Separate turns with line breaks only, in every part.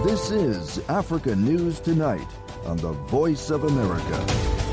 This is Africa News Tonight on the Voice of America.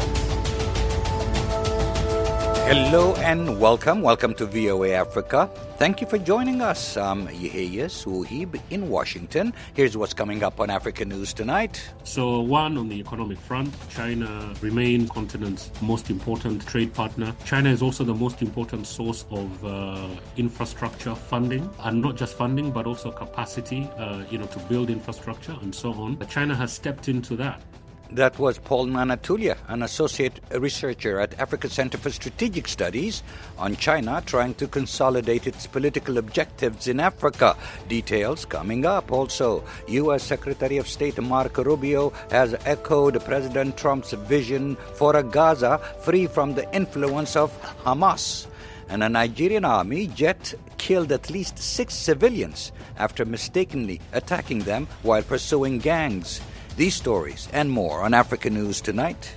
Hello and welcome. Welcome to VOA Africa. Thank you for joining us. I'm Yehia Suhib in Washington. Here's what's coming up on Africa News Tonight.
So one, on the economic front, China remains continent's most important trade partner. China is also the most important source of infrastructure funding, and not just funding, but also capacity, to build infrastructure and so on. China has stepped into that.
That was Paul Nanatulia, an associate researcher at Africa Center for Strategic Studies, on China trying to consolidate its political objectives in Africa. Details coming up. Also, U.S. Secretary of State Marco Rubio has echoed President Trump's vision for a Gaza free from the influence of Hamas. And a Nigerian army jet killed at least 6 civilians after mistakenly attacking them while pursuing gangs. These stories and more on Africa News Tonight.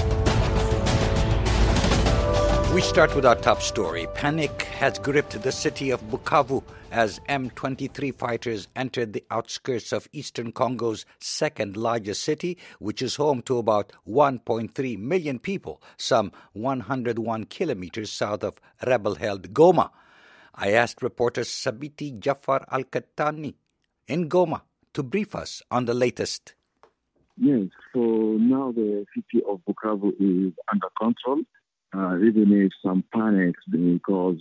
We start with our top story. Panic has gripped the city of Bukavu as M23 fighters entered the outskirts of eastern Congo's second largest city, which is home to about 1.3 million people, some 101 kilometers south of rebel-held Goma. I asked reporter Sabiti Jafar Al-Kattani in Goma to brief us on the latest.
Yes, so now the city of Bukavu is under control, even if some panics because,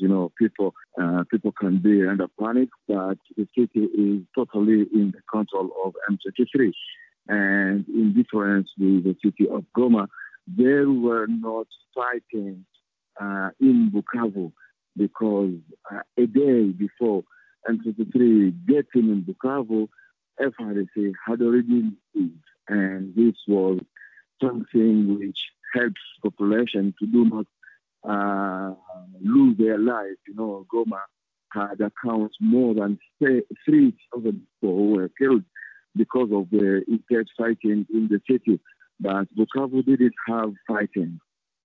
people can be under panic, but the city is totally in the control of M23. And in difference with the city of Goma, there were not fighting in Bukavu because a day before M23 getting in Bukavu, FRDC had already moved. And this was something which helps population to do not lose their lives. Goma had accounts more than 3,000 people who were killed because of the intense fighting in the city. But Bukavu didn't have fighting.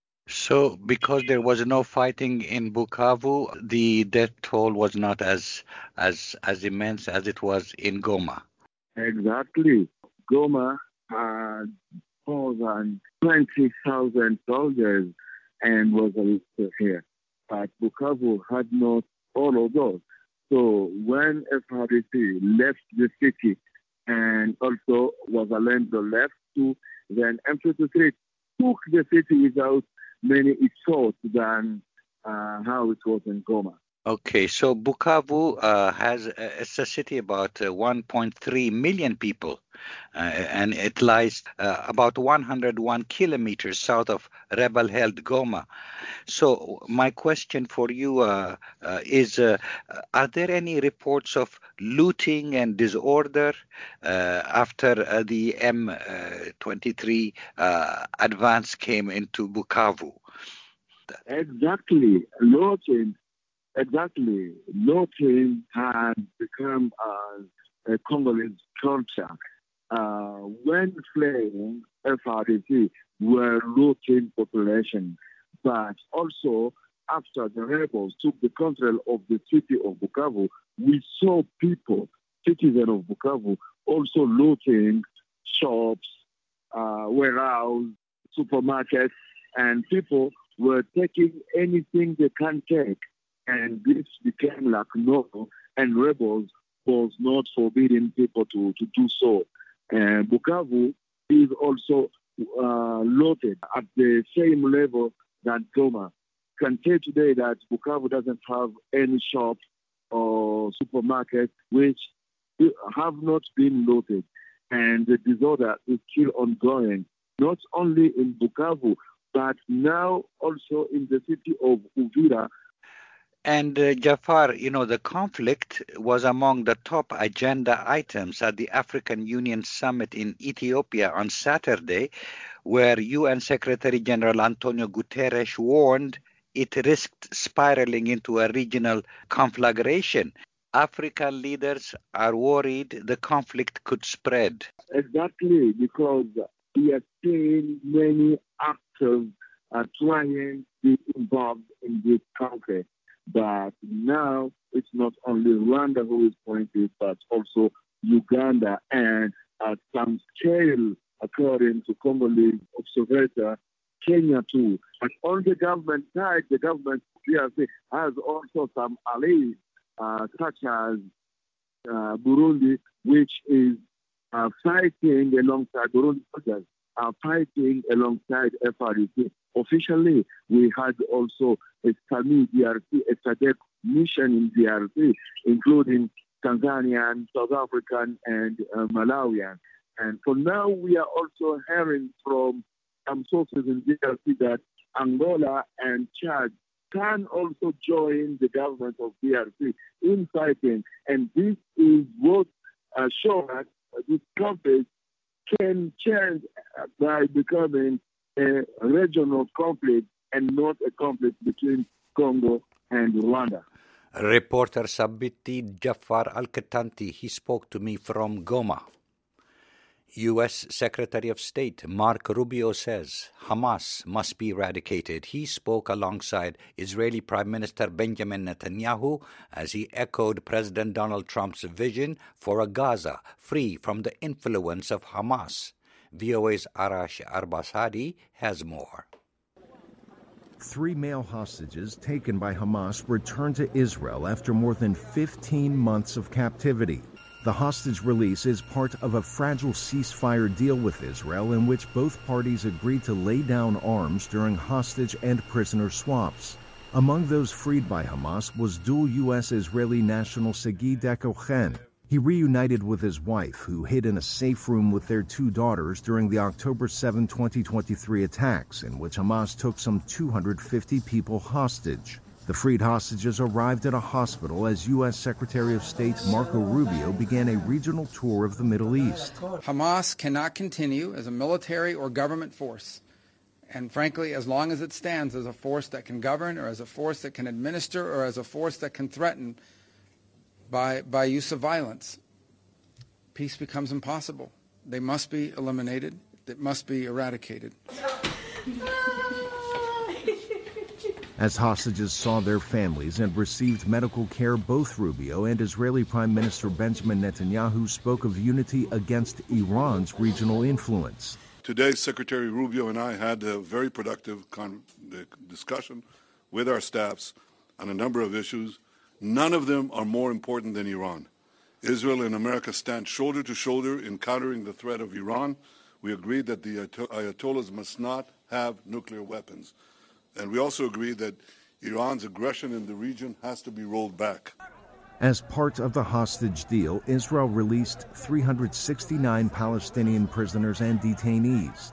So because there was no fighting in Bukavu, the death toll was not as immense as it was in Goma.
Exactly. Goma had more than 20,000 soldiers and was here. But Bukavu had not all of those. So when FRDC left the city and also Wazalendo left too, then M23 took the city without many assaults than how it was in Goma.
Okay, so Bukavu it's a city about 1.3 million people, and it lies about 101 kilometers south of rebel-held Goma. So my question for you is, are there any reports of looting and disorder after the M23 advance came into Bukavu?
Exactly. Looting has become a Congolese culture. When fleeing, FRDC were looting population, but also after the rebels took the control of the city of Bukavu, we saw people, citizens of Bukavu, also looting shops, warehouse, supermarkets, and people were taking anything they can take. And this became like normal, and rebels was not forbidding people to do so. And Bukavu is also loaded at the same level that Goma. Can say today that Bukavu doesn't have any shop or supermarket which have not been loaded. And the disorder is still ongoing, not only in Bukavu, but now also in the city of Uvira.
And Jafar, the conflict was among the top agenda items at the African Union Summit in Ethiopia on Saturday, where UN Secretary General Antonio Guterres warned it risked spiraling into a regional conflagration. African leaders are worried the conflict could spread.
Exactly, because we are seeing many actors trying to be involved in this conflict. But now it's not only Rwanda who is pointed, but also Uganda, and at some scale, according to Congolese observator, Kenya too. But on the government side, the government DRC has also some allies, such as Burundi, which is fighting alongside Burundi soldiers, fighting alongside FRDC. Officially, we had also a SAMI DRC, a SADC mission in DRC, including Tanzanian, South African, and Malawian. And for now, we are also hearing from some sources in DRC that Angola and Chad can also join the government of DRC in fighting. And this is what shows that this conflict can change by becoming a regional conflict and not a conflict between Congo and Rwanda.
Reporter Sabiti Jafar Al-Katanti, he spoke to me from Goma. U.S. Secretary of State Marco Rubio says Hamas must be eradicated. He spoke alongside Israeli Prime Minister Benjamin Netanyahu as he echoed President Donald Trump's vision for a Gaza free from the influence of Hamas. VOA's Arash Arbasadi has more.
3 male hostages taken by Hamas returned to Israel after more than 15 months of captivity. The hostage release is part of a fragile ceasefire deal with Israel in which both parties agreed to lay down arms during hostage and prisoner swaps. Among those freed by Hamas was dual U.S.-Israeli national Sagi Dekochen. He reunited with his wife, who hid in a safe room with their 2 daughters during the October 7, 2023 attacks, in which Hamas took some 250 people hostage. The freed hostages arrived at a hospital as U.S. Secretary of State Marco Rubio began a regional tour of the Middle East.
Hamas cannot continue as a military or government force. And frankly, as long as it stands as a force that can govern or as a force that can administer or as a force that can threaten by use of violence, peace becomes impossible. They must be eliminated. It must be eradicated.
As hostages saw their families and received medical care, both Rubio and Israeli Prime Minister Benjamin Netanyahu spoke of unity against Iran's regional influence.
Today, Secretary Rubio and I had a very productive discussion with our staffs on a number of issues. None of them are more important than Iran. Israel and America stand shoulder to shoulder in countering the threat of Iran. We agreed that the Ayatollahs must not have nuclear weapons. And we also agree that Iran's aggression in the region has to be rolled back.
As part of the hostage deal, Israel released 369 Palestinian prisoners and detainees.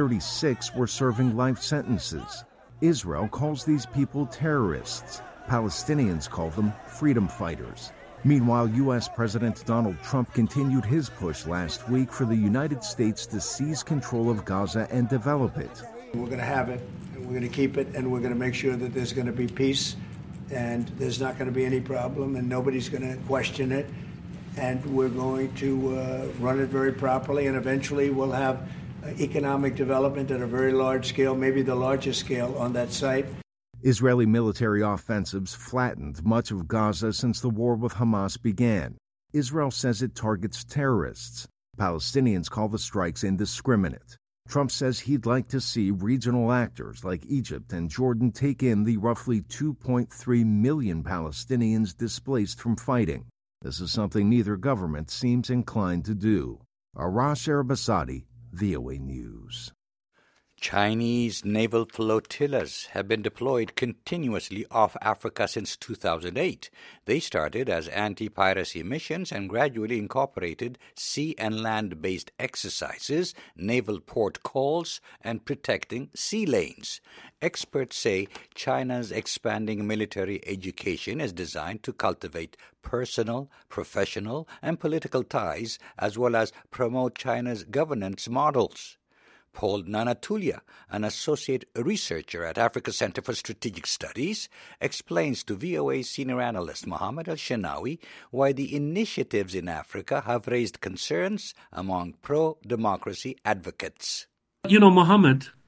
36 were serving life sentences. Israel calls these people terrorists. Palestinians call them freedom fighters. Meanwhile, U.S. President Donald Trump continued his push last week for the United States to seize control of Gaza and develop it.
We're going to have it, and we're going to keep it, and we're going to make sure that there's going to be peace, and there's not going to be any problem, and nobody's going to question it, and we're going to run it very properly, and eventually we'll have economic development at a very large scale, maybe the largest scale on that site.
Israeli military offensives flattened much of Gaza since the war with Hamas began. Israel says it targets terrorists. Palestinians call the strikes indiscriminate. Trump says he'd like to see regional actors like Egypt and Jordan take in the roughly 2.3 million Palestinians displaced from fighting. This is something neither government seems inclined to do. Arash Arbasadi, VOA News.
Chinese naval flotillas have been deployed continuously off Africa since 2008. They started as anti-piracy missions and gradually incorporated sea and land-based exercises, naval port calls, and protecting sea lanes. Experts say China's expanding military education is designed to cultivate personal, professional, and political ties, as well as promote China's governance models. Paul Nanatulia, an associate researcher at Africa Center for Strategic Studies, explains to VOA senior analyst Mohammed Al-Shenawi why the initiatives in Africa have raised concerns among pro-democracy advocates.
You know, Mohammed,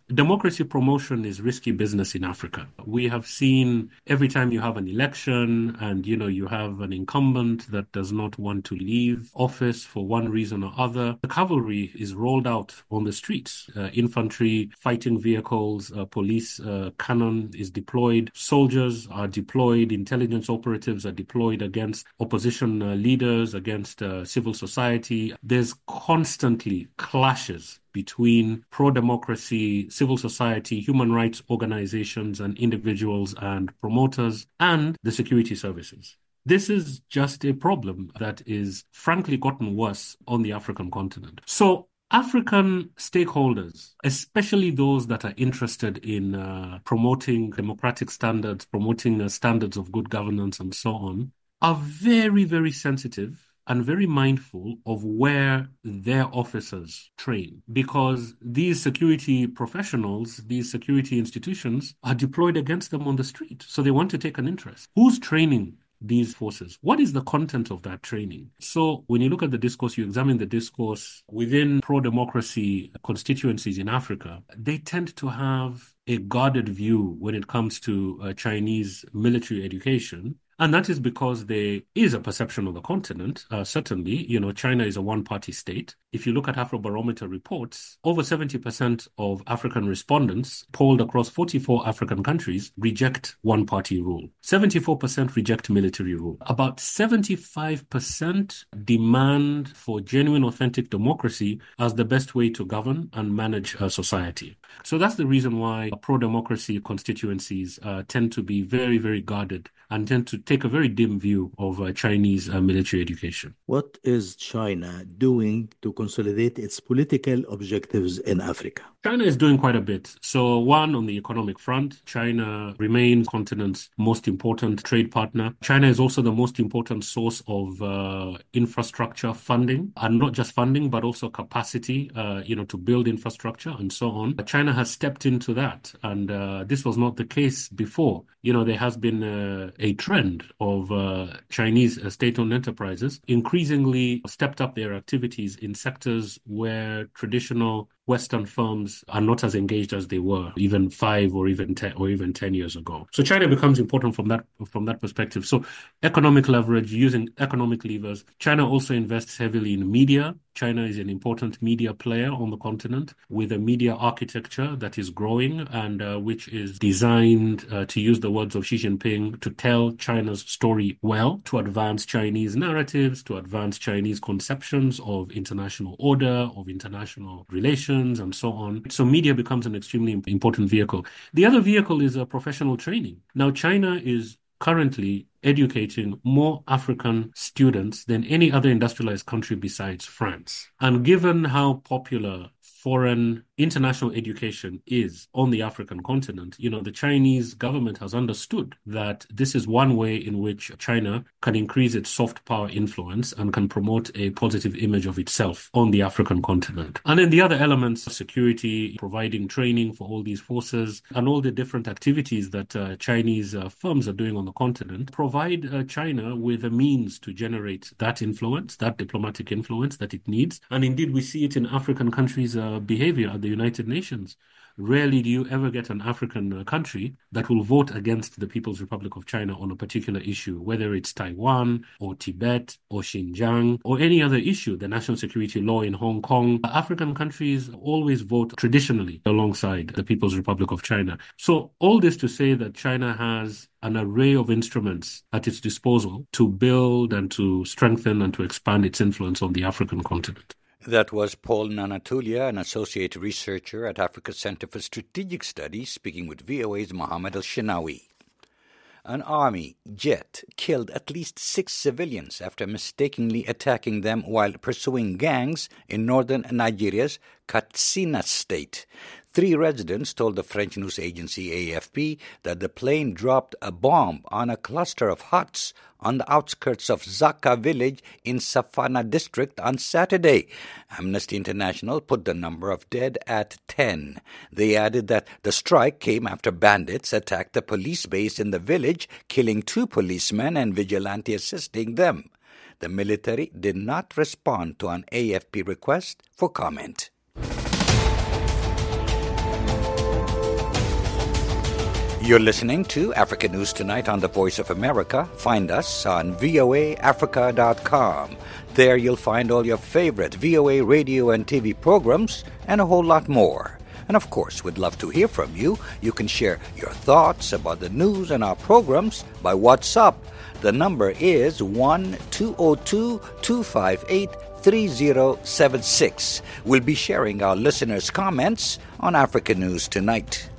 democracy promotion is risky business in Africa. We have seen every time you have an election and, you have an incumbent that does not want to leave office for one reason or other, the cavalry is rolled out on the streets. Infantry, fighting vehicles, police cannon is deployed. Soldiers are deployed. Intelligence operatives are deployed against opposition leaders, against civil society. There's constantly clashes between pro-democracy, civil society, human rights organizations and individuals and promoters and the security services. This is just a problem that is frankly gotten worse on the African continent. So African stakeholders, especially those that are interested in promoting democratic standards, promoting standards of good governance and so on, are very, very sensitive and very mindful of where their officers train, because these security professionals, these security institutions are deployed against them on the street. So they want to take an interest. Who's training these forces? What is the content of that training? So when you look at the discourse, you examine the discourse within pro-democracy constituencies in Africa, they tend to have a guarded view when it comes to Chinese military education. And that is because there is a perception on the continent. Certainly, China is a one-party state. If you look at Afrobarometer reports, over 70% of African respondents polled across 44 African countries reject one-party rule. 74% reject military rule. About 75% demand for genuine, authentic democracy as the best way to govern and manage society. So that's the reason why pro-democracy constituencies tend to be very, very guarded and tend to take a very dim view of Chinese military education.
What is China doing to consolidate its political objectives in Africa?
China is doing quite a bit. So one, on the economic front, China remains the continent's most important trade partner. China is also the most important source of infrastructure funding, and not just funding, but also capacity, to build infrastructure and so on. China has stepped into that, and this was not the case before. There has been a trend of Chinese state-owned enterprises increasingly stepped up their activities in sectors where traditional Western firms are not as engaged as they were even 5 or even 10 years ago. So China becomes important from that perspective. So economic leverage, using economic levers. China also invests heavily in media. China is an important media player on the continent with a media architecture that is growing and which is designed, to use the words of Xi Jinping, to tell China's story well, to advance Chinese narratives, to advance Chinese conceptions of international order, of international relations, and so on. So media becomes an extremely important vehicle. The other vehicle is professional training. Now, China is currently educating more African students than any other industrialized country besides France. And given how popular foreign international education is on the African continent, the Chinese government has understood that this is one way in which China can increase its soft power influence and can promote a positive image of itself on the African continent. And then the other elements, security, providing training for all these forces, and all the different activities that Chinese firms are doing on the continent, provide China with a means to generate that influence, that diplomatic influence that it needs. And indeed, we see it in African countries' behavior at the United Nations. Rarely do you ever get an African country that will vote against the People's Republic of China on a particular issue, whether it's Taiwan or Tibet or Xinjiang or any other issue, the national security law in Hong Kong. African countries always vote traditionally alongside the People's Republic of China. So all this to say that China has an array of instruments at its disposal to build and to strengthen and to expand its influence on the African continent.
That was Paul Nanatulia, an associate researcher at Africa Center for Strategic Studies, speaking with VOA's Mohammed Al-Shinawi. An army jet killed at least 6 civilians after mistakenly attacking them while pursuing gangs in northern Nigeria's Katsina state. 3 residents told the French news agency AFP that the plane dropped a bomb on a cluster of huts on the outskirts of Zaka village in Safana district on Saturday. Amnesty International put the number of dead at 10. They added that the strike came after bandits attacked the police base in the village, killing 2 policemen and vigilante assisting them. The military did not respond to an AFP request for comment. You're listening to Africa News Tonight on the Voice of America. Find us on voaafrica.com. There you'll find all your favorite VOA radio and TV programs and a whole lot more. And of course, we'd love to hear from you. You can share your thoughts about the news and our programs by WhatsApp. The number is 1-202-258-3076. We'll be sharing our listeners' comments on Africa News Tonight.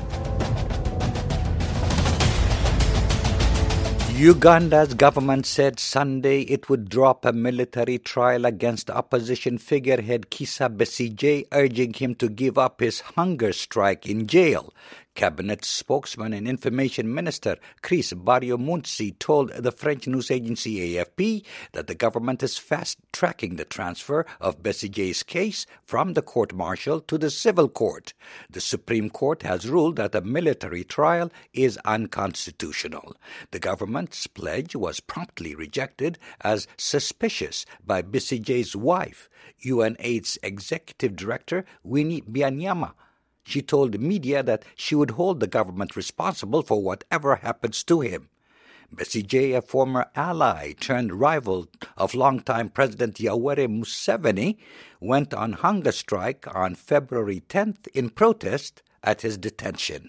Uganda's government said Sunday it would drop a military trial against opposition figurehead Kizza Besigye, urging him to give up his hunger strike in jail. Cabinet spokesman and information minister Chris Barrio-Muntsi told the French news agency AFP that the government is fast-tracking the transfer of Besigye's case from the court-martial to the civil court. The Supreme Court has ruled that a military trial is unconstitutional. The government's pledge was promptly rejected as suspicious by Besigye's wife, UNAIDS Executive Director Winnie Byanyima. She told media that she would hold the government responsible for whatever happens to him. Besigye, a former ally turned rival of longtime President Yoweri Museveni, went on hunger strike on February 10th in protest at his detention.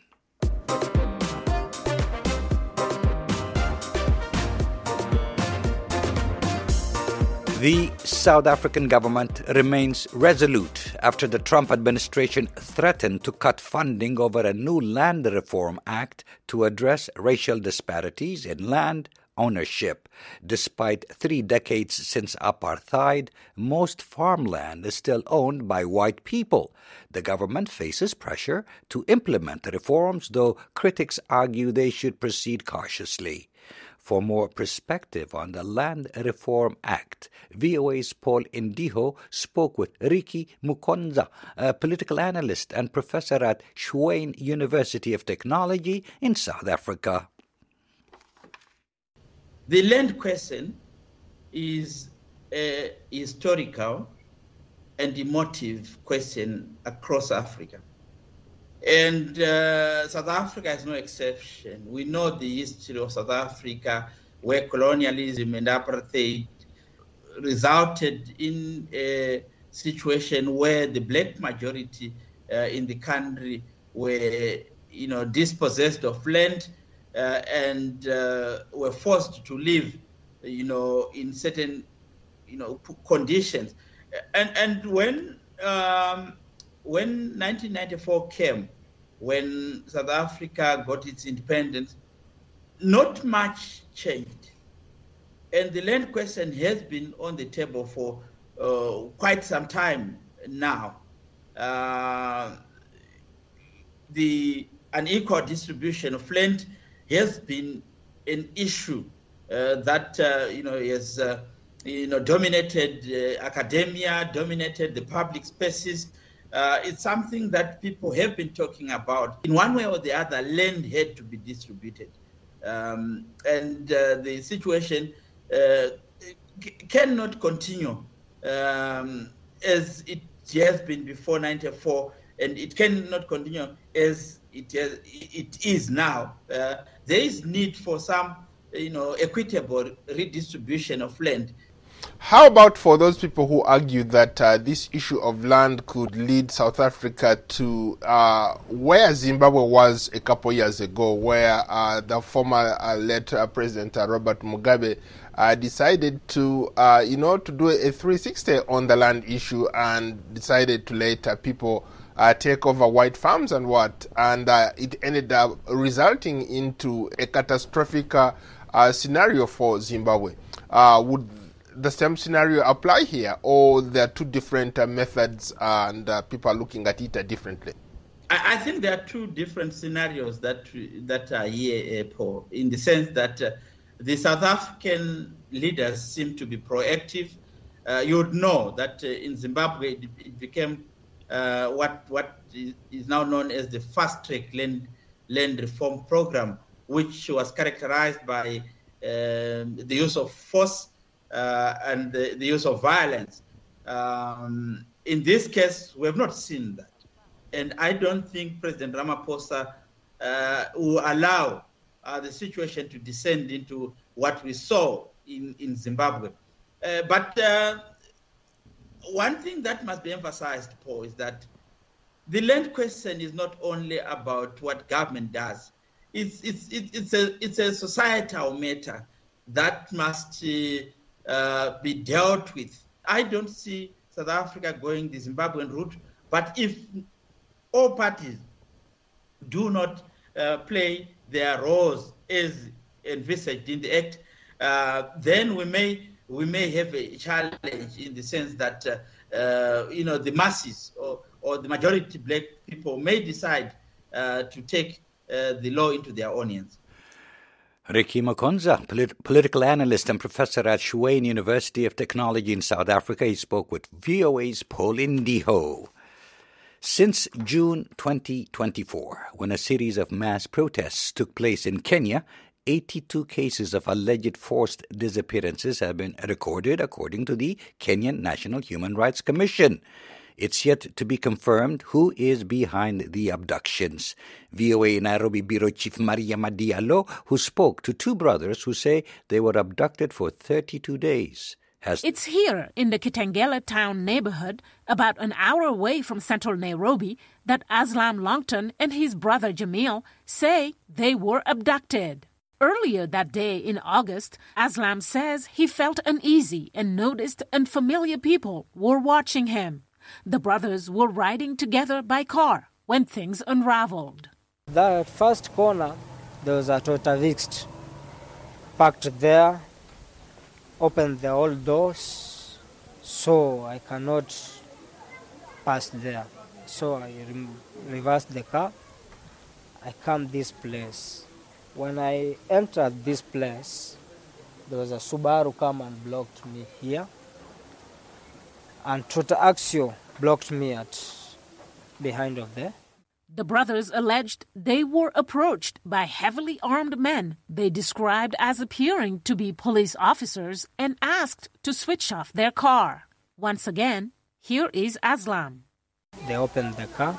The South African government remains resolute after the Trump administration threatened to cut funding over a new Land Reform Act to address racial disparities in land ownership. Despite 3 decades since apartheid, most farmland is still owned by white people. The government faces pressure to implement the reforms, though critics argue they should proceed cautiously. For more perspective on the Land Reform Act, VOA's Paul Indiho spoke with Ricky Mukonza, a political analyst and professor at Tshwane University of Technology in South Africa.
The land question is a historical and emotive question across Africa. And South Africa is no exception. We know the history of South Africa, where colonialism and apartheid resulted in a situation where the black majority in the country were, dispossessed of land and were forced to live, in certain, conditions. And when 1994 came, when South Africa got its independence, not much changed. And the land question has been on the table for quite some time now. The unequal distribution of land has been an issue that has dominated academia, dominated the public spaces. It's something that people have been talking about. In one way or the other, land had to be distributed. And the situation cannot continue as it has been before 94, and it cannot continue as it is now. There is need for some equitable redistribution of land.
How about for those people who argue that this issue of land could lead South Africa to where Zimbabwe was a couple years ago, where the former late President Robert Mugabe decided to do a 360 on the land issue and decided to let people take over white farms and it ended up resulting into a catastrophic scenario for Zimbabwe. Would the same scenario apply here, or there are two different methods and people are looking at it differently?
I think there are two different scenarios that are here, Paul, in the sense that the South African leaders seem to be proactive. You would know that in Zimbabwe it became what is now known as the fast-track land reform program, which was characterized by the use of force and the use of violence. In this case, we have not seen that. And I don't think President Ramaphosa will allow the situation to descend into what we saw in Zimbabwe. But one thing that must be emphasized, Paul, is that the land question is not only about what government does. It's a societal matter that must be dealt with. I don't see South Africa going the Zimbabwean route, but if all parties do not play their roles as envisaged in the Act, then we may have a challenge in the sense that the masses or the majority black people may decide to take the law into their own hands.
Ricky Makonza, political analyst and professor at Tshwane University of Technology in South Africa. He spoke with VOA's Paul Indiho. Since June 2024, when a series of mass protests took place in Kenya, 82 cases of alleged forced disappearances have been recorded, according to the Kenyan National Human Rights Commission. It's yet to be confirmed who is behind the abductions. VOA Nairobi Bureau Chief Maria Madialo, who spoke to two brothers who say they were abducted for 32 days.
It's here in the Kitengela town neighborhood, about an hour away from central Nairobi, that Aslam Longton and his brother Jamil say they were abducted. Earlier that day in August, Aslam says he felt uneasy and noticed unfamiliar people were watching him. The brothers were riding together by car when things unraveled.
That first corner, there was a Toyota Vix parked there, opened the old doors, so I cannot pass there. So I reversed the car. I come this place. When I entered this place, there was a Subaru come and blocked me here. And Toyota Axio blocked me at behind of there.
The brothers alleged they were approached by heavily armed men they described as appearing to be police officers and asked to switch off their car. Once again, here is Aslam.
They opened the car,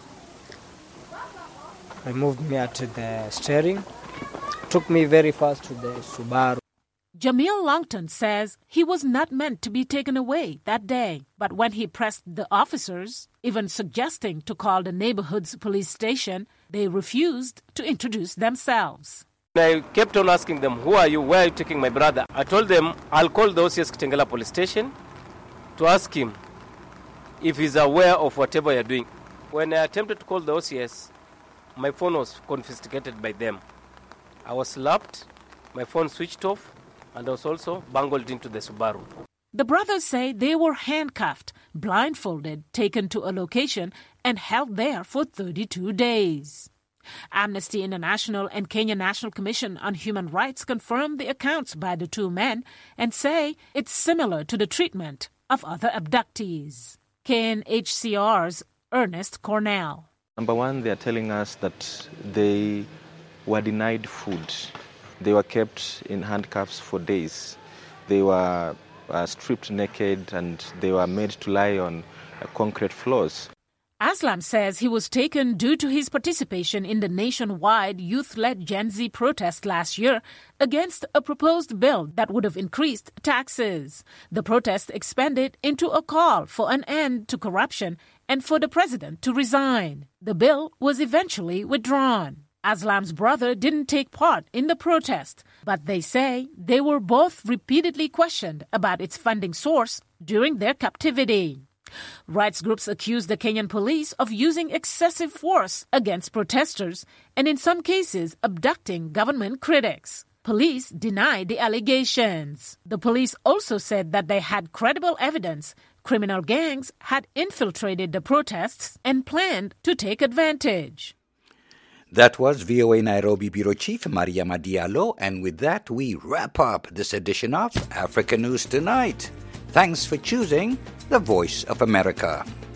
removed me at the steering, took me very fast to the Subaru.
Jamil Longton says he was not meant to be taken away that day, but when he pressed the officers, even suggesting to call the neighborhood's police station, they refused to introduce themselves.
I kept on asking them, who are you? Where are you taking my brother? I told them I'll call the OCS Kitengela police station to ask him if he's aware of whatever you're doing. When I attempted to call the OCS, my phone was confiscated by them. I was slapped, my phone switched off, and I was also bungled into the Subaru.
The brothers say they were handcuffed, blindfolded, taken to a location, and held there for 32 days. Amnesty International and Kenya National Commission on Human Rights confirmed the accounts by the two men and say it's similar to the treatment of other abductees. KNHCR's Ernest Cornell.
Number one, they are telling us that they were denied food. They were kept in handcuffs for days. They were stripped naked and they were made to lie on concrete floors.
Aslam says he was taken due to his participation in the nationwide youth-led Gen Z protest last year against a proposed bill that would have increased taxes. The protest expanded into a call for an end to corruption and for the president to resign. The bill was eventually withdrawn. Aslam's brother didn't take part in the protest, but they say they were both repeatedly questioned about its funding source during their captivity. Rights groups accuse the Kenyan police of using excessive force against protesters and in some cases abducting government critics. Police deny the allegations. The police also said that they had credible evidence criminal gangs had infiltrated the protests and planned to take advantage.
That was VOA Nairobi Bureau Chief Maria Madialo, and with that we wrap up this edition of Africa News Tonight. Thanks for choosing the Voice of America.